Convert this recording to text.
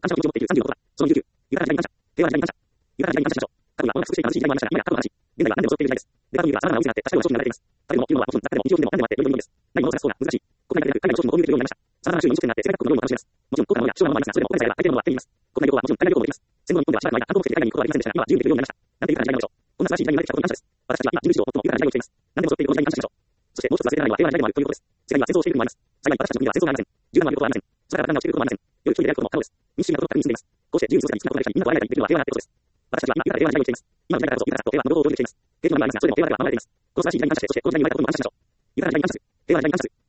感謝を持っている36は、その19、ゆかた時代に感謝、平和時代に感謝、ゆかた時代に感謝しましょう。過去にはもう少し苦しい時代もありましたが、今や過去の話、現在は何でも揃っている時代です。デカというには様々なウイルスがあって、確かにお商品が流れています。食べるものはもちろん雑貨でも日常品でも何でもあって良いものです。何ものを探す方が難しい。国内だけでなく、海外の商品も購入できるようになりました。様々な種類の飲食店があって、世界各国の料理を楽しめます。もちろん高価なものや希少なものもありますが、それでも国内であれば大抵のものは手に入れます。国内旅行はもちろん海外旅行もできます。戦後の日本ではしばらくの間、観光目的で海外に行くことはありませんでしたが、今は自由に行けるようになりました。なんていうか時代なのでしょう。こんな素晴らしい時代に生まれてきたことに感謝です。私たちは今、人類史上最も豊かな時代を生きています。何でも揃っているこの時代に感謝しましょう。そしてもう一つ忘れてないのは平和な時代でもあるということです。世界には戦争をしている国もあります。幸い私たちの国では戦争がありません。銃弾のあることはありません。空から爆弾が落ちていることもありません。夜一人で出会うことも可能です。民主主義が整った国に住んでいます。こうして自由に過ごせばいつなことない人にみんなと会えないできるのは平和なってことです。私たちは今豊かな平和な時代を生きています。今の時代だからこそ豊かさと平和の労働を享有しています。平和なものはありますが、それでも平和では守られています。この素晴らしい時代に感謝して、そしてこの時代に生まれたことにも感謝しましょう。豊かな時代に感謝する。平和な時代に感謝する。